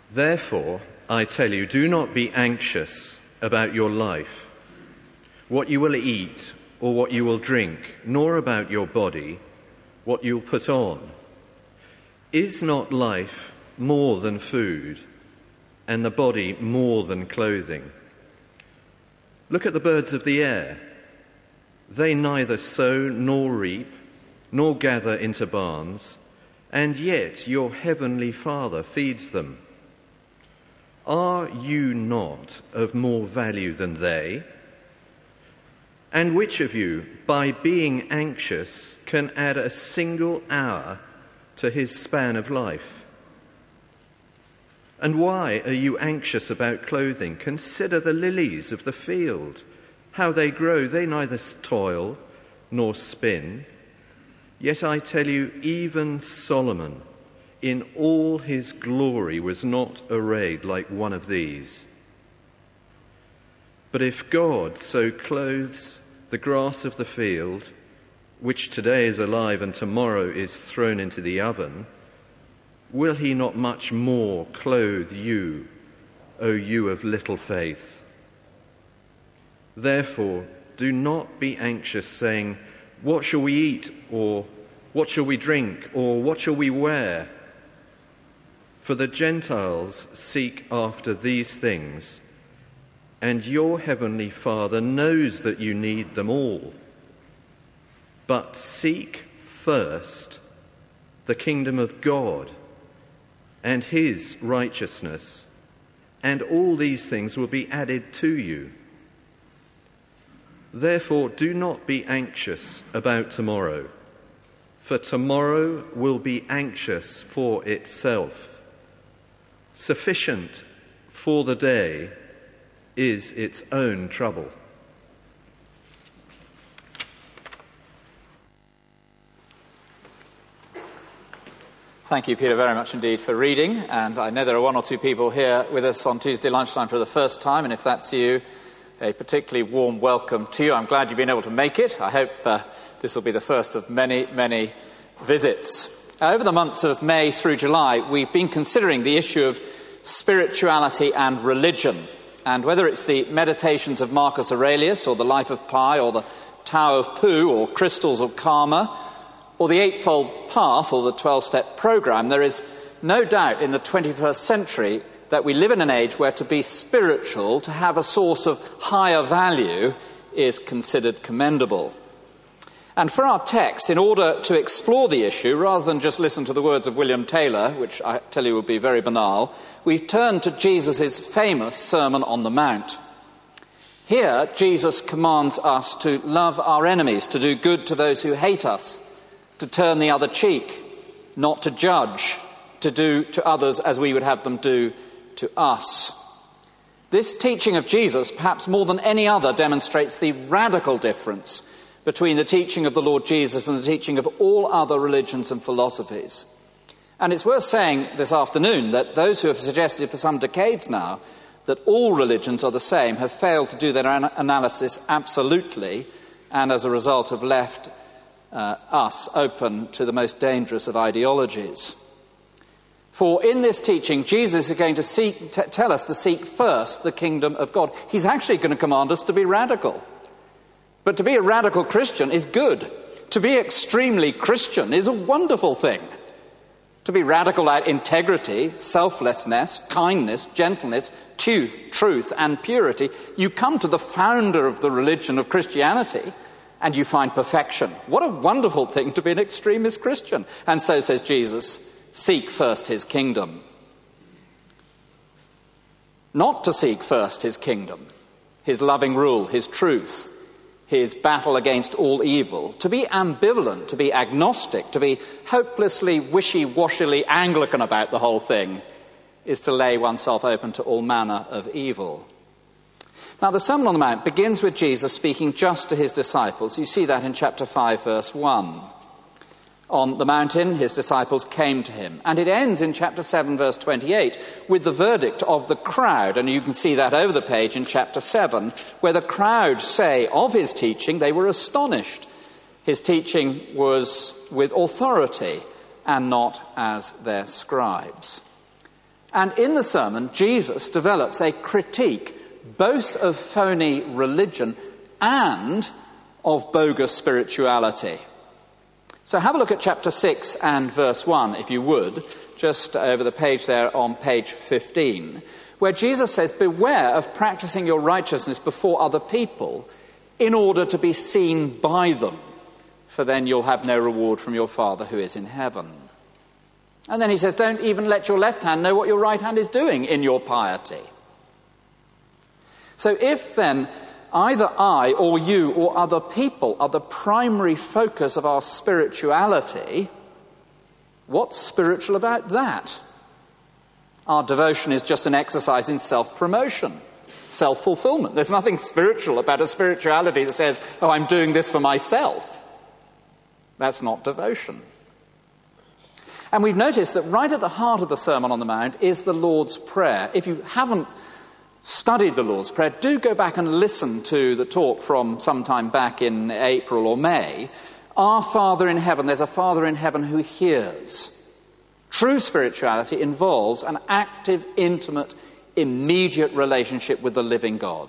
Therefore, I tell you, do not be anxious about your life, what you will eat or what you will drink, nor about your body, what you'll put on. Is not life more than food, and the body more than clothing? Look at the birds of the air. They neither sow nor reap, nor gather into barns, and yet your heavenly Father feeds them. Are you not of more value than they? And which of you, by being anxious, can add a single hour to his span of life? And why are you anxious about clothing? Consider the lilies of the field, how they grow. They neither toil nor spin. Yet I tell you, even Solomon, in all his glory, was not arrayed like one of these. But if God so clothes the grass of the field, which today is alive and tomorrow is thrown into the oven, will he not much more clothe you, O you of little faith? Therefore, do not be anxious, saying, what shall we eat, or what shall we drink, or what shall we wear? For the Gentiles seek after these things, and your heavenly Father knows that you need them all. But seek first the kingdom of God and his righteousness, and all these things will be added to you. Therefore, do not be anxious about tomorrow, for tomorrow will be anxious for itself. Sufficient for the day is its own trouble. Thank you, Peter, very much indeed for reading. And I know there are one or two people here with us on Tuesday lunchtime for the first time, and if that's you, a particularly warm welcome to you. I'm glad you've been able to make it. I hope this will be the first of many, many visits. Over the months of May through July, we've been considering the issue of spirituality and religion. And whether it's the Meditations of Marcus Aurelius, or the Life of Pi, or the Tao of Pu, or Crystals of Karma, or the Eightfold Path, or the 12-step program, there is no doubt in the 21st century that we live in an age where to be spiritual, to have a source of higher value, is considered commendable. And for our text, in order to explore the issue, rather than just listen to the words of William Taylor, which I tell you would be very banal, we've turned to Jesus' famous Sermon on the Mount. Here, Jesus commands us to love our enemies, to do good to those who hate us, to turn the other cheek, not to judge, to do to others as we would have them do to us. This teaching of Jesus, perhaps more than any other, demonstrates the radical difference between the teaching of the Lord Jesus and the teaching of all other religions and philosophies. And it's worth saying this afternoon that those who have suggested for some decades now that all religions are the same have failed to do their analysis absolutely, and as a result have left us open to the most dangerous of ideologies. For in this teaching, Jesus is going to tell us to seek first the kingdom of God. He's actually going to command us to be radical. But to be a radical Christian is good. To be extremely Christian is a wonderful thing. To be radical at integrity, selflessness, kindness, gentleness, truth, and purity, you come to the founder of the religion of Christianity and you find perfection. What a wonderful thing to be an extremist Christian. And so says Jesus, seek first his kingdom. Not to seek first his kingdom, his loving rule, his truth, his battle against all evil, to be ambivalent, to be agnostic, to be hopelessly wishy-washily Anglican about the whole thing, is to lay oneself open to all manner of evil. Now, the Sermon on the Mount begins with Jesus speaking just to his disciples. You see that in chapter 5, verse 1. On the mountain, his disciples came to him. And it ends in chapter 7, verse 28, with the verdict of the crowd. And you can see that over the page in chapter 7, where the crowd say of his teaching, they were astonished. His teaching was with authority and not as their scribes. And in the sermon, Jesus develops a critique both of phony religion and of bogus spirituality. So have a look at chapter 6 and verse 1, if you would, just over the page there on page 15, where Jesus says, "Beware of practicing your righteousness before other people in order to be seen by them, for then you'll have no reward from your Father who is in heaven." And then he says, "Don't even let your left hand know what your right hand is doing in your piety." So if then either I or you or other people are the primary focus of our spirituality, what's spiritual about that? Our devotion is just an exercise in self-promotion, self-fulfillment. There's nothing spiritual about a spirituality that says, "Oh, I'm doing this for myself." That's not devotion. And we've noticed that right at the heart of the Sermon on the Mount is the Lord's Prayer. If you haven't studied the Lord's Prayer, do go back and listen to the talk from sometime back in April or May. Our Father in heaven, there's a Father in heaven who hears. True spirituality involves an active, intimate, immediate relationship with the living God.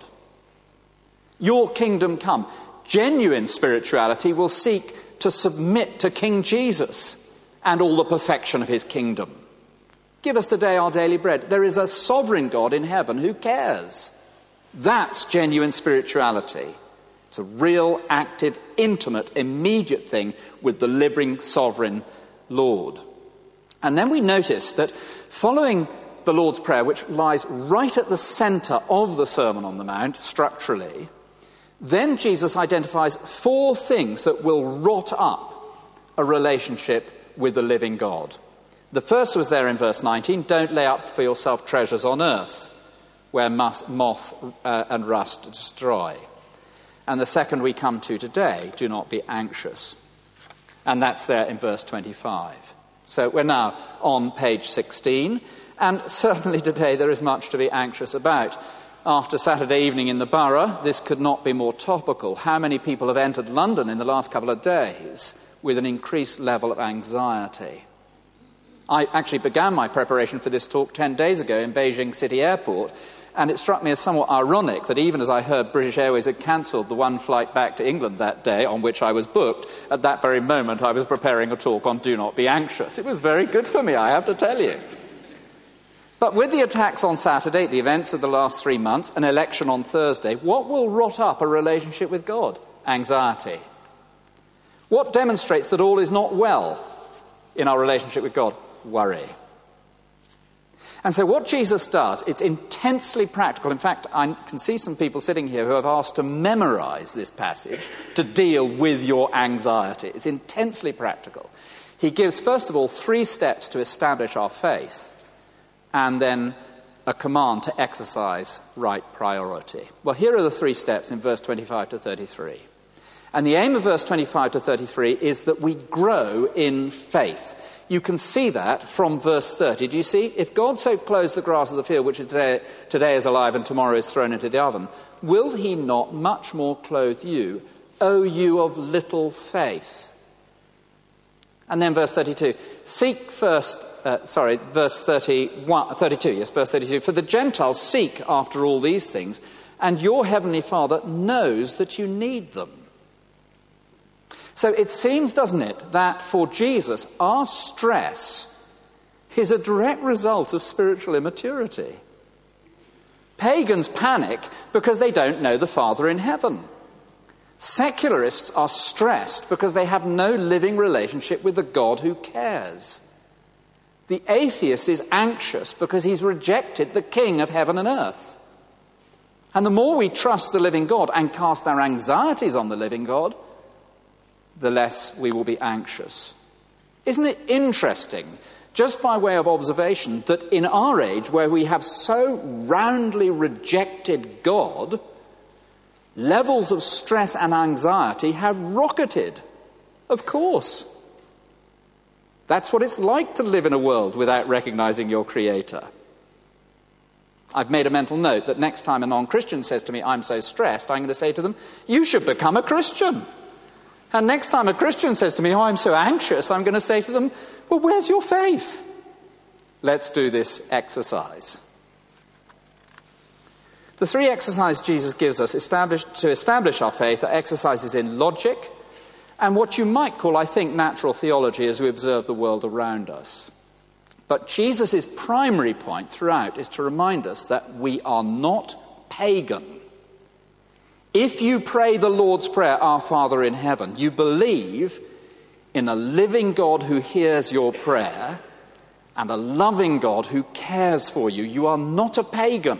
Your kingdom come. Genuine spirituality will seek to submit to King Jesus and all the perfection of his kingdom. Give us today our daily bread. There is a sovereign God in heaven who cares. That's genuine spirituality. It's a real, active, intimate, immediate thing with the living, sovereign Lord. And then we notice that following the Lord's Prayer, which lies right at the centre of the Sermon on the Mount, structurally, then Jesus identifies 4 things that will rot up a relationship with the living God. The first was there in verse 19, "Don't lay up for yourself treasures on earth, where moth and rust destroy." And the second we come to today, "Do not be anxious." And that's there in verse 25. So we're now on page 16, and certainly today there is much to be anxious about. After Saturday evening in the Borough, this could not be more topical. How many people have entered London in the last couple of days with an increased level of anxiety? I actually began my preparation for this talk 10 days ago in Beijing City Airport, and it struck me as somewhat ironic that even as I heard British Airways had cancelled the one flight back to England that day on which I was booked, at that very moment I was preparing a talk on "Do not be anxious." It was very good for me, I have to tell you. But with the attacks on Saturday, the events of the last 3 months, an election on Thursday, what will rot up a relationship with God? Anxiety. What demonstrates that all is not well in our relationship with God? Worry. And so what Jesus does, it's intensely practical. In fact, I can see some people sitting here who have asked to memorize this passage to deal with your anxiety. It's intensely practical. He gives, first of all, 3 steps to establish our faith, and then a command to exercise right priority. Well, here are the 3 steps in verse 25 to 33. And the aim of verse 25 to 33 is that we grow in faith. You can see that from verse 30. Do you see? If God so clothes the grass of the field, which is today is alive and tomorrow is thrown into the oven, will he not much more clothe you, O you of little faith? And then verse 32. Verse 32, yes, verse 32. For the Gentiles seek after all these things, and your heavenly Father knows that you need them. So it seems, doesn't it, that for Jesus, our stress is a direct result of spiritual immaturity. Pagans panic because they don't know the Father in heaven. Secularists are stressed because they have no living relationship with the God who cares. The atheist is anxious because he's rejected the King of heaven and earth. And the more we trust the living God and cast our anxieties on the living God, the less we will be anxious. Isn't it interesting, just by way of observation, that in our age, where we have so roundly rejected God, levels of stress and anxiety have rocketed? Of course. That's what it's like to live in a world without recognizing your Creator. I've made a mental note that next time a non-Christian says to me, "I'm so stressed," I'm going to say to them, "You should become a Christian." And next time a Christian says to me, "Oh, I'm so anxious," I'm going to say to them, "Well, where's your faith?" Let's do this exercise. The three exercises Jesus gives us to establish our faith are exercises in logic and what you might call, I think, natural theology as we observe the world around us. But Jesus' primary point throughout is to remind us that we are not pagan. If you pray the Lord's Prayer, Our Father in heaven, you believe in a living God who hears your prayer and a loving God who cares for you. You are not a pagan.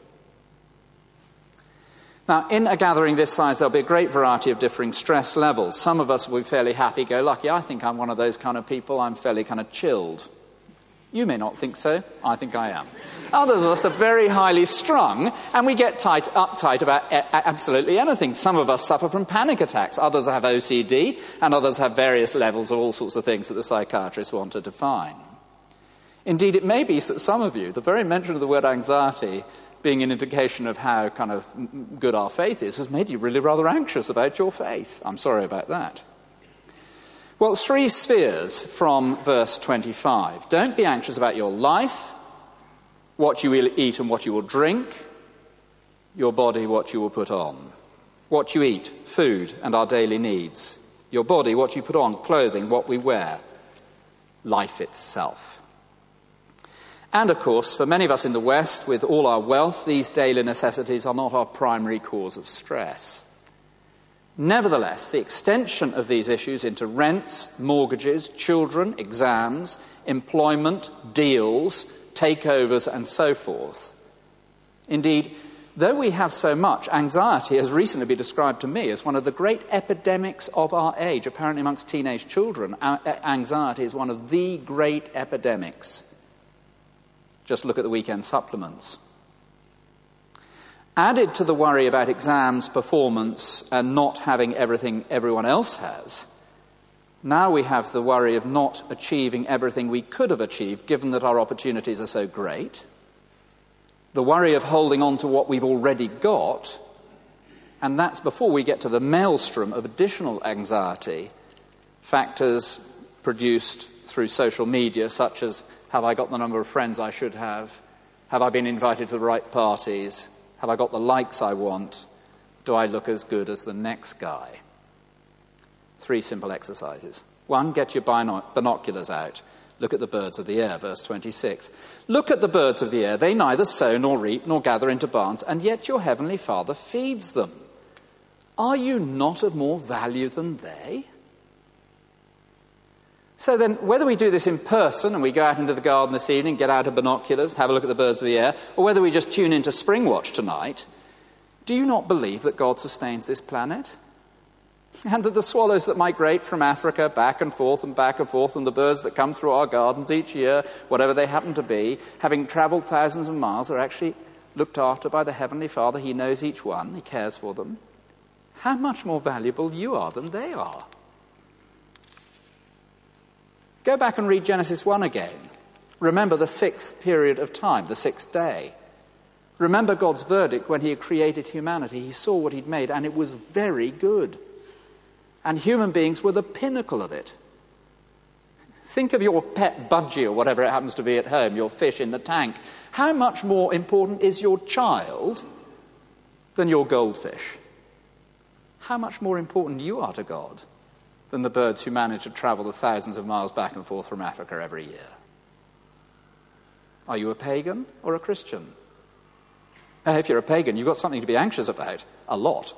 Now, in a gathering this size, there'll be a great variety of differing stress levels. Some of us will be fairly happy-go-lucky. I think I'm one of those kind of people. I'm fairly kind of chilled. You may not think so. I think I am. Others of us are very highly strung, and we get uptight about absolutely anything. Some of us suffer from panic attacks. Others have OCD, and others have various levels of all sorts of things that the psychiatrists want to define. Indeed, it may be that some of you, the very mention of the word anxiety being an indication of how kind of good our faith is, has made you really rather anxious about your faith. I'm sorry about that. Well, three spheres from verse 25. Don't be anxious about your life, what you will eat and what you will drink, your body, what you will put on. What you eat, food and our daily needs. Your body, what you put on, clothing, what we wear. Life itself. And, of course, for many of us in the West, with all our wealth, these daily necessities are not our primary cause of stress. Nevertheless, the extension of these issues into rents, mortgages, children, exams, employment, deals, takeovers, and so forth. Indeed, though we have so much, anxiety has recently been described to me as one of the great epidemics of our age. Apparently amongst teenage children, anxiety is one of the great epidemics. Just look at the weekend supplements. Added to the worry about exams, performance, and not having everything everyone else has, now we have the worry of not achieving everything we could have achieved, given that our opportunities are so great, the worry of holding on to what we've already got, and that's before we get to the maelstrom of additional anxiety, factors produced through social media, such as, have I got the number of friends I should have? Have I been invited to the right parties? Have I got the likes I want? Do I look as good as the next guy? Three simple exercises. One, get your binoculars out. Look at the birds of the air, verse 26. Look at the birds of the air. They neither sow nor reap nor gather into barns, and yet your heavenly Father feeds them. Are you not of more value than they? So then, whether we do this in person and we go out into the garden this evening, get out of binoculars, have a look at the birds of the air, or whether we just tune into Springwatch tonight, do you not believe that God sustains this planet? And that the swallows that migrate from Africa back and forth, and the birds that come through our gardens each year, whatever they happen to be, having travelled thousands of miles, are actually looked after by the Heavenly Father. He knows each one. He cares for them. How much more valuable you are than they are. Go back and read Genesis 1 again. Remember the sixth period of time, the sixth day. Remember God's verdict when he had created humanity. He saw what he'd made, and it was very good. And human beings were the pinnacle of it. Think of your pet budgie or whatever it happens to be at home, your fish in the tank. How much more important is your child than your goldfish? How much more important you are to God than the birds who manage to travel the thousands of miles back and forth from Africa every year? Are you a pagan or a Christian? If you're a pagan, you've got something to be anxious about. A lot.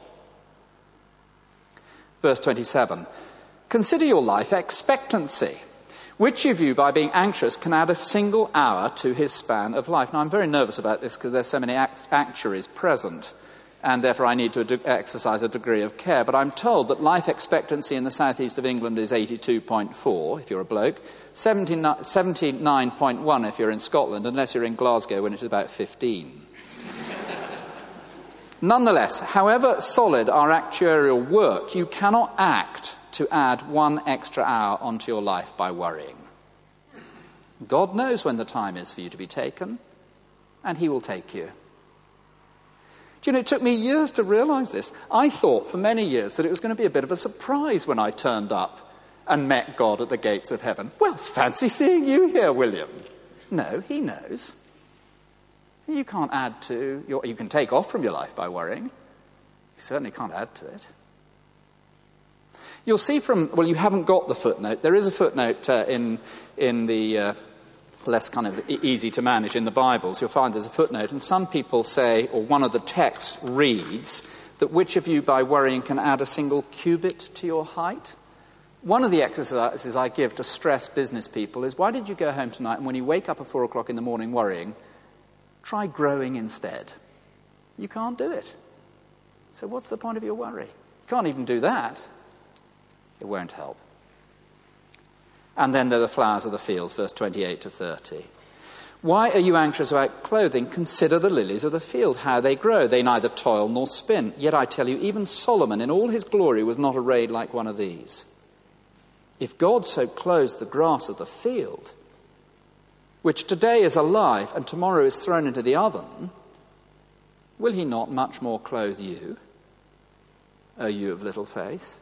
Verse 27. Consider your life expectancy. Which of you, by being anxious, can add a single hour to his span of life? Now, I'm very nervous about this because there's so many actuaries present, and therefore I need to exercise a degree of care. But I'm told that life expectancy in the southeast of England is 82.4 if you're a bloke, 79.1 if you're in Scotland, unless you're in Glasgow when it's about 15. Nonetheless, however solid our actuarial work, you cannot act to add one extra hour onto your life by worrying. God knows when the time is for you to be taken, and he will take you. Do you know, it took me years to realise this. I thought for many years that it was going to be a bit of a surprise when I turned up and met God at the gates of heaven. Well, fancy seeing you here, William. No, he knows. You can't add to you can take off from your life by worrying. You certainly can't add to it. You'll see you haven't got the footnote. There is a footnote in the less kind of easy to manage in the Bibles. You'll find there's a footnote, and some people say, or one of the texts reads, that which of you by worrying can add a single cubit to your height? One of the exercises I give to stress business people is, why did you go home tonight and when you wake up at 4 o'clock in the morning worrying, try growing instead? You can't do it. So what's the point of your worry? You can't even do that. It won't help. And then there are the flowers of the field, verse 28 to 30. Why are you anxious about clothing? Consider the lilies of the field, how they grow. They neither toil nor spin. Yet I tell you, even Solomon in all his glory was not arrayed like one of these. If God so clothes the grass of the field, which today is alive and tomorrow is thrown into the oven, will he not much more clothe you, O you of little faith?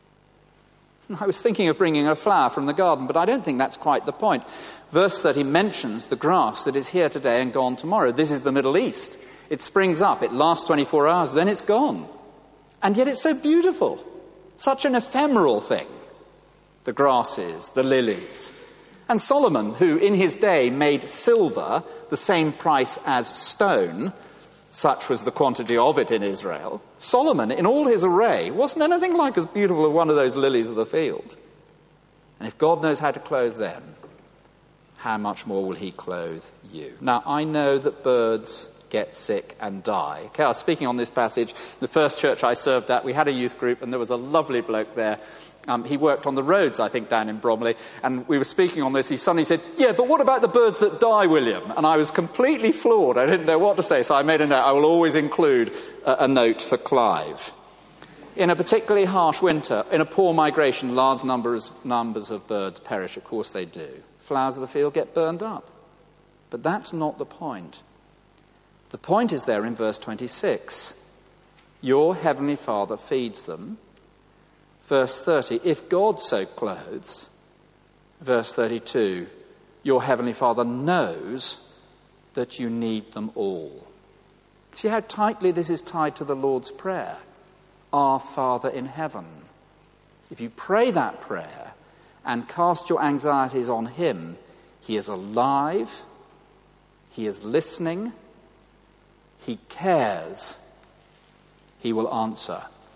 I was thinking of bringing a flower from the garden, but I don't think that's quite the point. Verse 30 mentions the grass that is here today and gone tomorrow. This is the Middle East. It springs up, it lasts 24 hours, then it's gone. And yet it's so beautiful, such an ephemeral thing. The grasses, the lilies. And Solomon, who in his day made silver the same price as stone, such was the quantity of it in Israel, Solomon, in all his array, wasn't anything like as beautiful as one of those lilies of the field. And if God knows how to clothe them, how much more will he clothe you? Now, I know that birds get sick and die. Okay, I was speaking on this passage. The first church I served at, we had a youth group, and there was a lovely bloke there. He worked on the roads, I think, down in Bromley, and we were speaking on this. He suddenly said, yeah, but what about the birds that die, William? And I was completely floored. I didn't know what to say, so I made a note. I will always include a note for Clive. In a particularly harsh winter, in a poor migration, large numbers of birds perish. Of course they do. Flowers of the field get burned up. But that's not the point. The point is there in verse 26. Your heavenly Father feeds them. Verse 30, if God so clothes. Verse 32, your heavenly Father knows that you need them all. See how tightly this is tied to the Lord's Prayer. Our Father in heaven. If you pray that prayer and cast your anxieties on him, he is alive, he is listening, he cares, he will answer.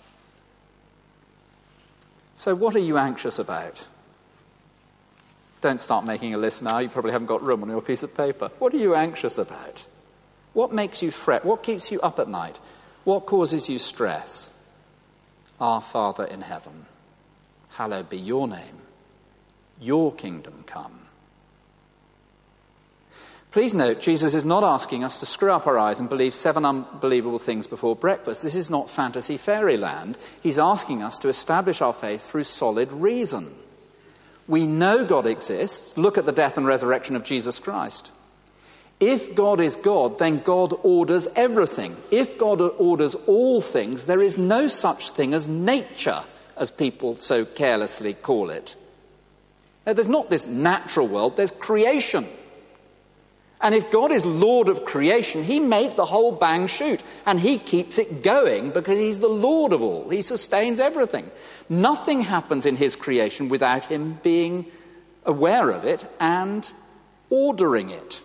So what are you anxious about? Don't start making a list now. You probably haven't got room on your piece of paper. What are you anxious about? What makes you fret? What keeps you up at night? What causes you stress? Our Father in heaven, hallowed be your name. Your kingdom come. Please note, Jesus is not asking us to screw up our eyes and believe 7 unbelievable things before breakfast. This is not fantasy fairyland. He's asking us to establish our faith through solid reason. We know God exists. Look at the death and resurrection of Jesus Christ. If God is God, then God orders everything. If God orders all things, there is no such thing as nature, as people so carelessly call it. Now, there's not this natural world, there's creation. And if God is Lord of creation, he made the whole bang shoot, and he keeps it going because he's the Lord of all. He sustains everything. Nothing happens in his creation without him being aware of it and ordering it.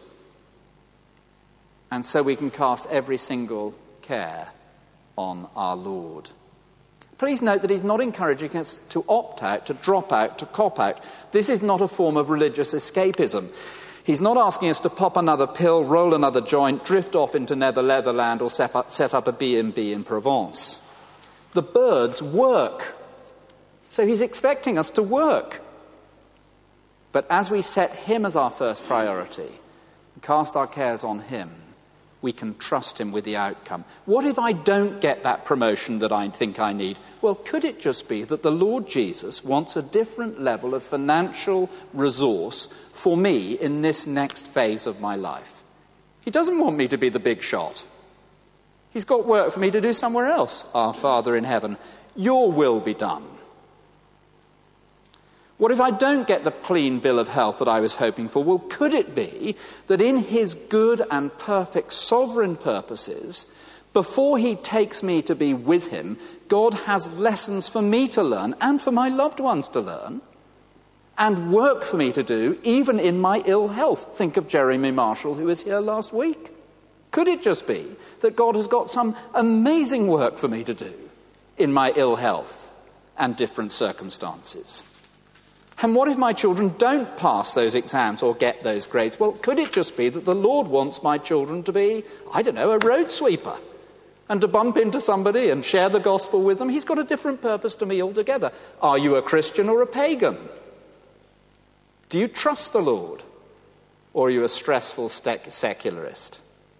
And so we can cast every single care on our Lord. Please note that he's not encouraging us to opt out, to drop out, to cop out. This is not a form of religious escapism. He's not asking us to pop another pill, roll another joint, drift off into Netherland or set up a B&B in Provence. The birds work. So he's expecting us to work. But as we set him as our first priority and cast our cares on him, we can trust him with the outcome. What if I don't get that promotion that I think I need? Well, could it just be that the Lord Jesus wants a different level of financial resource for me in this next phase of my life? He doesn't want me to be the big shot. He's got work for me to do somewhere else. Our Father in heaven, your will be done. What if I don't get the clean bill of health that I was hoping for? Well, could it be that in his good and perfect sovereign purposes, before he takes me to be with him, God has lessons for me to learn and for my loved ones to learn, and work for me to do, even in my ill health? Think of Jeremy Marshall, who was here last week. Could it just be that God has got some amazing work for me to do in my ill health and different circumstances? And what if my children don't pass those exams or get those grades? Well, could it just be that the Lord wants my children to be, I don't know, a road sweeper, and to bump into somebody and share the gospel with them? He's got a different purpose to me altogether. Are you a Christian or a pagan? Do you trust the Lord, or are you a stressful secularist?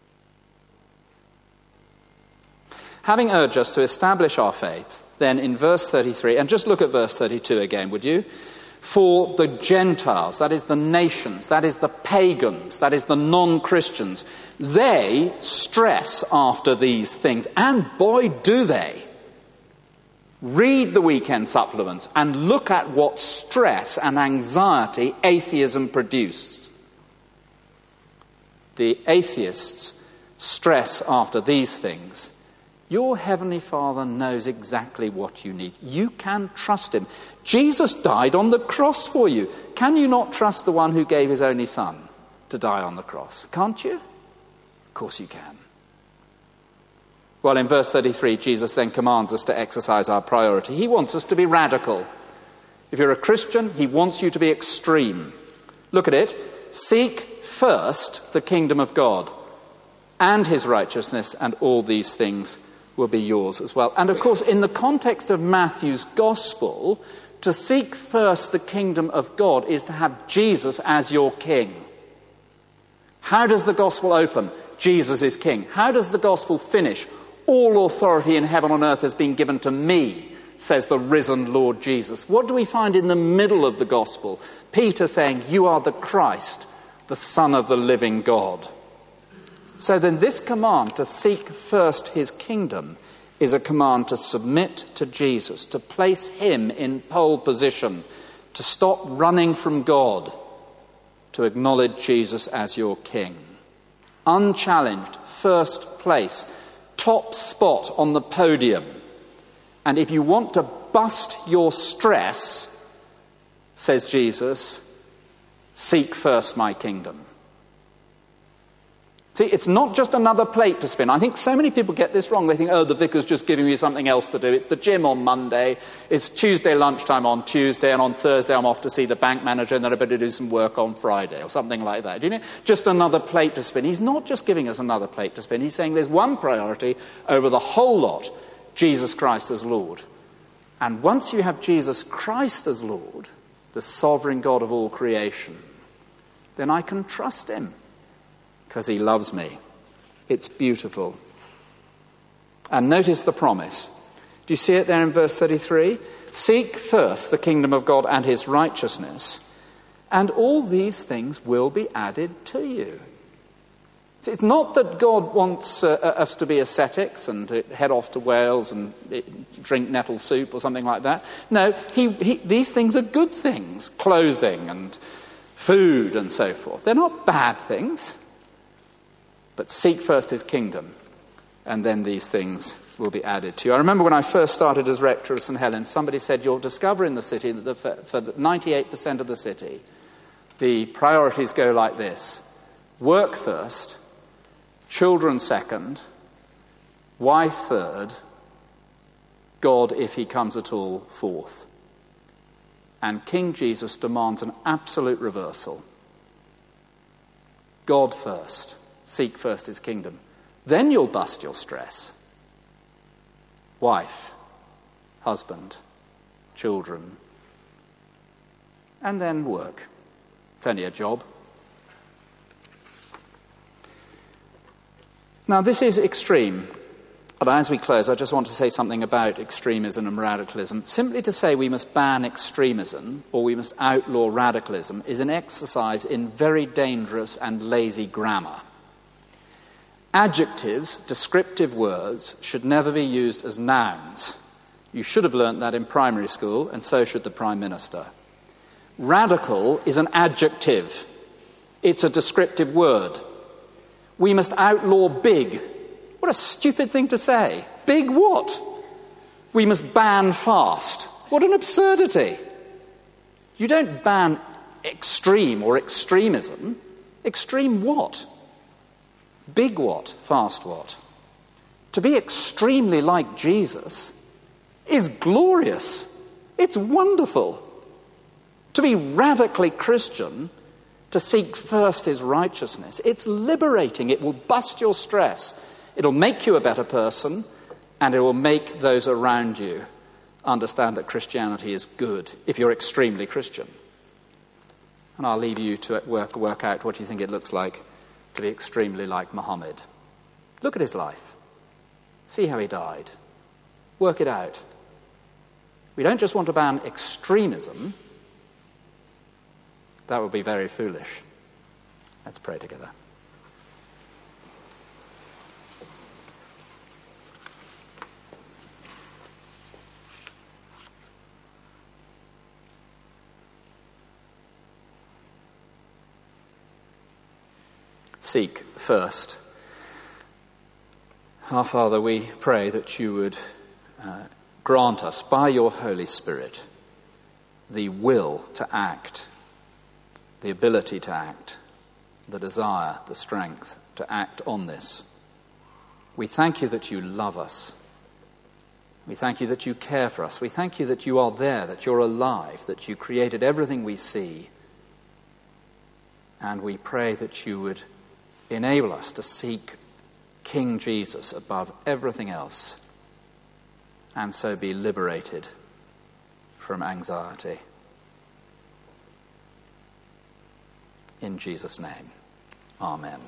Having urged us to establish our faith, then in verse 33, and just look at verse 32 again, would you? For the Gentiles, that is the nations, that is the pagans, that is the non-Christians, they stress after these things. And boy, do they. Read the weekend supplements and look at what stress and anxiety atheism produced. The atheists stress after these things. Your Heavenly Father knows exactly what you need. You can trust him. Jesus died on the cross for you. Can you not trust the one who gave his only son to die on the cross? Can't you? Of course you can. Well, in verse 33, Jesus then commands us to exercise our priority. He wants us to be radical. If you're a Christian, he wants you to be extreme. Look at it. Seek first the kingdom of God and his righteousness, and all these things will be yours as well. And of course, in the context of Matthew's gospel, to seek first the kingdom of God is to have Jesus as your king. How does the gospel open? Jesus is king. How does the gospel finish? All authority in heaven and earth has been given to me, says the risen Lord Jesus. What do we find in the middle of the gospel? Peter saying, you are the Christ, the Son of the living God. So then this command to seek first his kingdom is a command to submit to Jesus, to place him in pole position, to stop running from God, to acknowledge Jesus as your king. Unchallenged, first place, top spot on the podium. And if you want to bust your stress, says Jesus, seek first my kingdom. See, it's not just another plate to spin. I think so many people get this wrong. They think, oh, the vicar's just giving me something else to do. It's the gym on Monday. It's Tuesday lunchtime on Tuesday. And on Thursday I'm off to see the bank manager, and then I better do some work on Friday or something like that. Do you know? Just another plate to spin. He's not just giving us another plate to spin. He's saying there's one priority over the whole lot, Jesus Christ as Lord. And once you have Jesus Christ as Lord, the sovereign God of all creation, then I can trust him. Because he loves me. It's beautiful. And notice the promise. Do you see it there in verse 33? Seek first the kingdom of God and his righteousness, and all these things will be added to you. See, it's not that God wants us to be ascetics and to head off to Wales and drink nettle soup or something like that. No, these things are good things. Clothing and food and so forth. They're not bad things. But seek first his kingdom, and then these things will be added to you. I remember when I first started as rector of St. Helens, somebody said, you'll discover in the city that for 98% of the city, the priorities go like this. Work first, children second, wife third, God, if he comes at all, fourth. And King Jesus demands an absolute reversal. God first. Seek first his kingdom. Then you'll bust your stress. Wife, husband, children, and then work. It's only a job. Now, this is extreme. But as we close, I just want to say something about extremism and radicalism. Simply to say we must ban extremism or we must outlaw radicalism is an exercise in very dangerous and lazy grammar. Adjectives, descriptive words, should never be used as nouns. You should have learnt that in primary school, and so should the Prime Minister. Radical is an adjective. It's a descriptive word. We must outlaw big. What a stupid thing to say. Big what? We must ban fast. What an absurdity. You don't ban extreme or extremism. Extreme what? Big what? Fast what? To be extremely like Jesus is glorious. It's wonderful. To be radically Christian, to seek first his righteousness, it's liberating. It will bust your stress. It'll make you a better person, and it will make those around you understand that Christianity is good if you're extremely Christian. And I'll leave you to work out what you think it looks like to be extremely like Muhammad. Look at his life. See how he died. Work it out. We don't just want to ban extremism. That would be very foolish. Let's pray together. Seek first. Our Father, we pray that you would grant us by your Holy Spirit the will to act, the ability to act, the desire, the strength to act on this. We thank you that you love us. We thank you that you care for us. We thank you that you are there, that you're alive, that you created everything we see. And we pray that you would enable us to seek King Jesus above everything else, and so be liberated from anxiety. In Jesus' name, amen.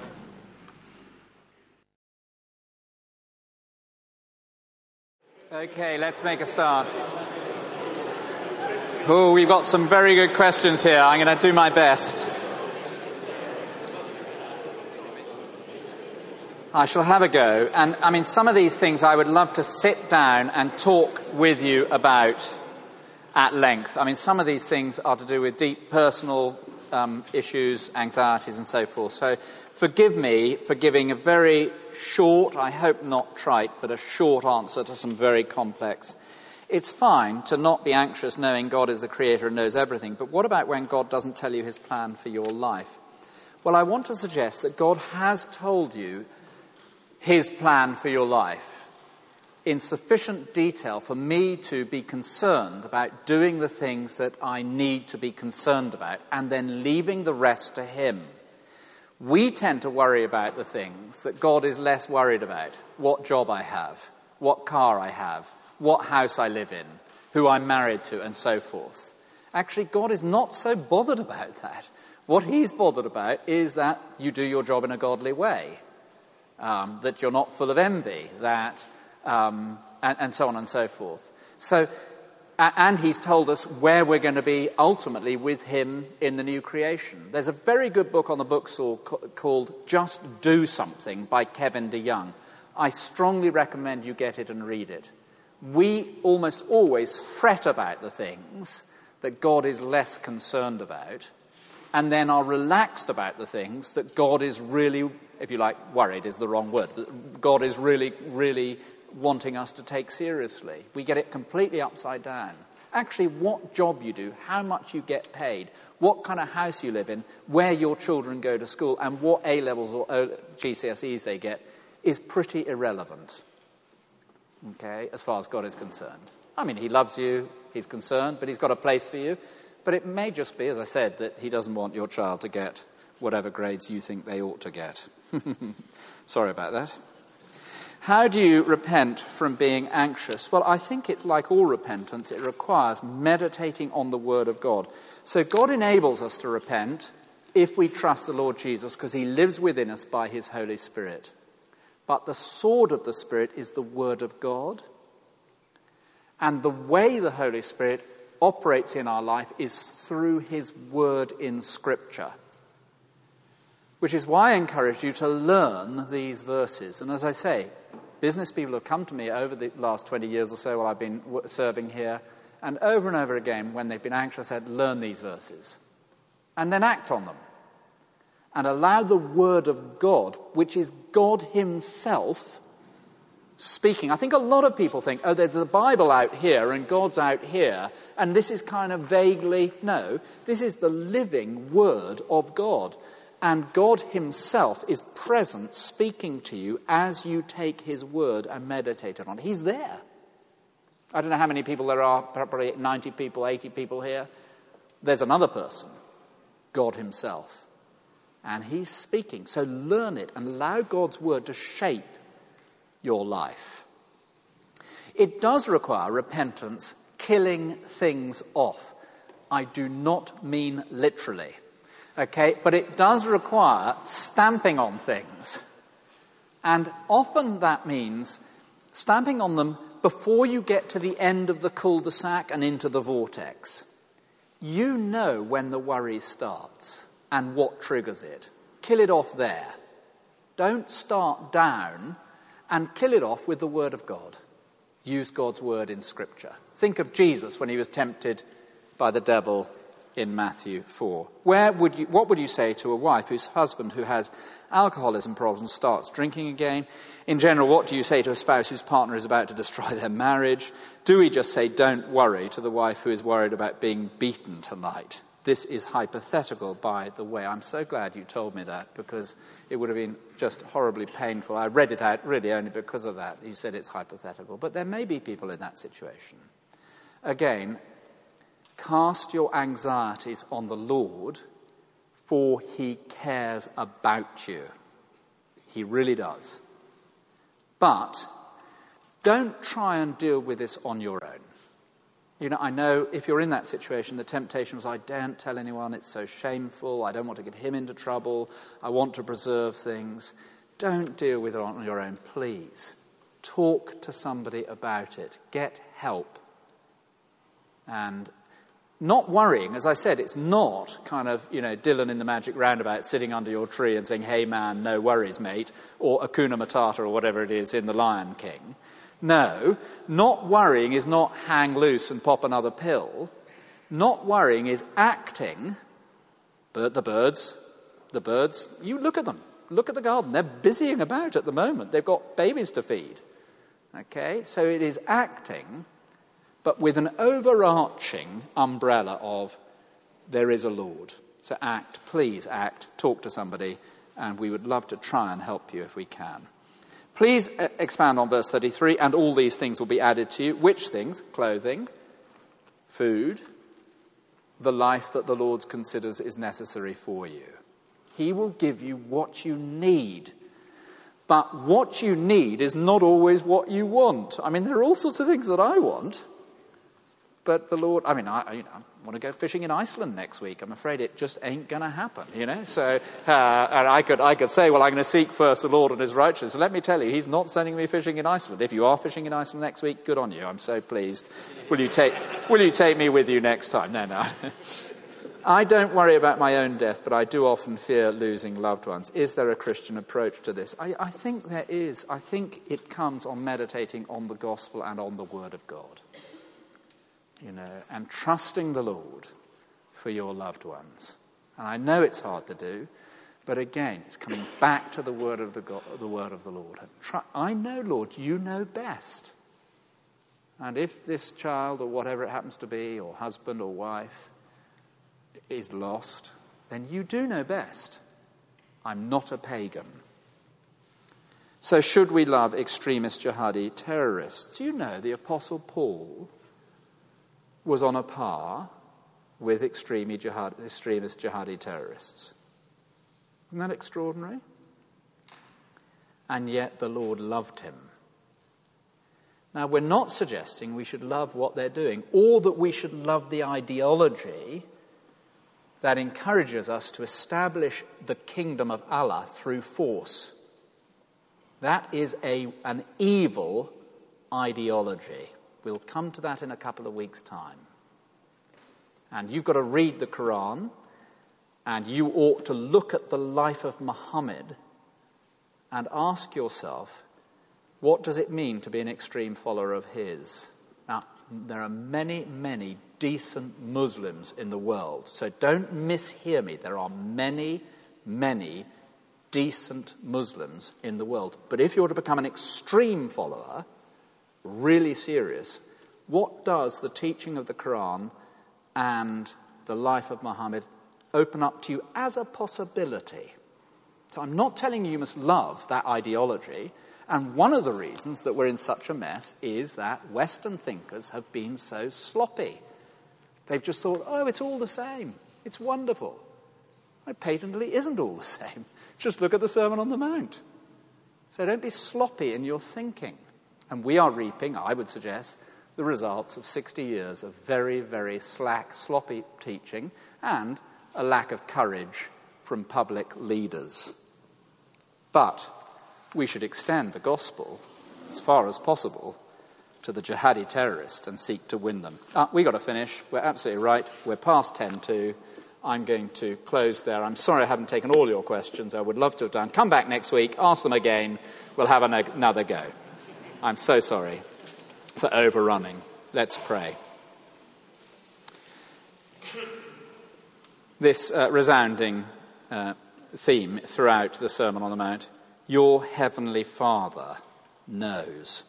Okay, let's make a start. Oh, we've got some very good questions here. I'm going to do my best. I shall have a go. And, some of these things I would love to sit down and talk with you about at length. Some of these things are to do with deep personal issues, anxieties, and so forth. So forgive me for giving a very short, I hope not trite, but a short answer to some very complex. It's fine to not be anxious knowing God is the creator and knows everything, but what about when God doesn't tell you his plan for your life? Well, I want to suggest that God has told you his plan for your life in sufficient detail for me to be concerned about doing the things that I need to be concerned about and then leaving the rest to him. We tend to worry about the things that God is less worried about. What job I have, what car I have, what house I live in, who I'm married to, and so forth. Actually, God is not so bothered about that. What he's bothered about is that you do your job in a godly way. That you're not full of envy, that and so on and so forth. So, and he's told us where we're going to be ultimately with him in the new creation. There's a very good book on the bookstall called Just Do Something by Kevin DeYoung. I strongly recommend you get it and read it. We almost always fret about the things that God is less concerned about, and then are relaxed about the things that God is really, if you like, worried is the wrong word, but God is really, really wanting us to take seriously. We get it completely upside down. Actually, what job you do, how much you get paid, what kind of house you live in, where your children go to school, and what A-levels or GCSEs they get is pretty irrelevant, okay, as far as God is concerned. He loves you, he's concerned, but he's got a place for you. But it may just be, as I said, that he doesn't want your child to get whatever grades you think they ought to get. Sorry about that. How do you repent from being anxious? Well, I think it's like all repentance, it requires meditating on the Word of God. So God enables us to repent if we trust the Lord Jesus, because he lives within us by his Holy Spirit. But the sword of the Spirit is the Word of God. And the way the Holy Spirit operates in our life is through his word in Scripture. Which is why I encourage you to learn these verses. And as I say, business people have come to me over the last 20 years or so while I've been serving here, and over again, when they've been anxious, said, learn these verses. And then act on them. And allow the word of God, which is God himself, speaking. I think a lot of people think, oh, there's the Bible out here and God's out here, and this is kind of vaguely... No, this is the living word of God. And God himself is present, speaking to you as you take his word and meditate on it. He's there. I don't know how many people there are, probably 90 people, 80 people here. There's another person, God himself. And he's speaking. So learn it and allow God's word to shape your life. It does require repentance, killing things off. I do not mean literally. Okay? But it does require stamping on things. And often that means stamping on them before you get to the end of the cul-de-sac and into the vortex. You know when the worry starts and what triggers it. Kill it off there. Don't start down, and kill it off with the word of God. Use God's word in Scripture. Think of Jesus when he was tempted by the devil in Matthew 4. What would you say to a wife whose husband, who has alcoholism problems, starts drinking again? In general, what do you say to a spouse whose partner is about to destroy their marriage? Do we just say, don't worry, to the wife who is worried about being beaten tonight? This is hypothetical, by the way. I'm so glad you told me that, because it would have been just horribly painful. I read it out really only because of that. You said it's hypothetical. But there may be people in that situation. Again, cast your anxieties on the Lord, for he cares about you. He really does. But don't try and deal with this on your own. You know, I know if you're in that situation, the temptation was, I daren't tell anyone, it's so shameful, I don't want to get him into trouble, I want to preserve things. Don't deal with it on your own, please. Talk to somebody about it. Get help. And not worrying, as I said, it's not kind of, Dylan in the Magic Roundabout sitting under your tree and saying, hey man, no worries, mate, or Hakuna Matata or whatever it is in The Lion King. No, not worrying is not hang loose and pop another pill. Not worrying is acting. But the birds, you look at them. Look at the garden. They're busying about at the moment. They've got babies to feed. Okay, so it is acting, but with an overarching umbrella of there is a Lord. So act, please act, talk to somebody, and we would love to try and help you if we can. Please expand on verse 33, and all these things will be added to you. Which things? Clothing, food, the life that the Lord considers is necessary for you. He will give you what you need. But what you need is not always what you want. I mean, there are all sorts of things that I want. But the Lord, I want to go fishing in Iceland next week. I'm afraid it just ain't going to happen, So, and I could say, well, I'm going to seek first the Lord and his righteousness. So let me tell you, he's not sending me fishing in Iceland. If you are fishing in Iceland next week, good on you. I'm so pleased. Will you take me with you next time? No. I don't worry about my own death, but I do often fear losing loved ones. Is there a Christian approach to this? I think there is. I think it comes on meditating on the gospel and on the word of God. And trusting the Lord for your loved ones. And I know it's hard to do, but again, it's coming back to the word of the word of the Lord. I know, Lord, you know best. And if this child or whatever it happens to be, or husband or wife, is lost, then you do know best. I'm not a pagan. So should we love extremist jihadi terrorists? Do you know the Apostle Paul was on a par with extremist jihadi terrorists? Isn't that extraordinary? And yet the Lord loved him. Now, we're not suggesting we should love what they're doing, or that we should love the ideology that encourages us to establish the kingdom of Allah through force. That is an evil ideology. We'll come to that in a couple of weeks' time. And you've got to read the Quran, and you ought to look at the life of Muhammad and ask yourself, what does it mean to be an extreme follower of his? Now, there are many, many decent Muslims in the world. So don't mishear me. There are many, many decent Muslims in the world. But if you were to become an extreme follower, really serious, what does the teaching of the Quran and the life of Muhammad open up to you as a possibility? So I'm not telling you must love that ideology. And one of the reasons that we're in such a mess is that Western thinkers have been so sloppy. They've just thought, oh, it's all the same. It's wonderful. It patently isn't all the same. Just look at the Sermon on the Mount. So don't be sloppy in your thinking. And we are reaping, I would suggest, the results of 60 years of very, very slack, sloppy teaching and a lack of courage from public leaders. But we should extend the gospel as far as possible to the jihadi terrorists and seek to win them. We've got to finish. We're absolutely right. We're past 10:02. I'm going to close there. I'm sorry I haven't taken all your questions. I would love to have done. Come back next week. Ask them again. We'll have another go. I'm so sorry for overrunning. Let's pray. This resounding theme throughout the Sermon on the Mount, your heavenly Father knows.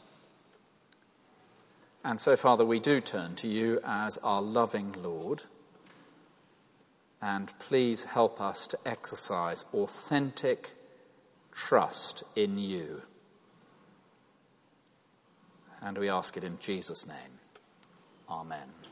And so, Father, we do turn to you as our loving Lord, and please help us to exercise authentic trust in you. And we ask it in Jesus' name. Amen.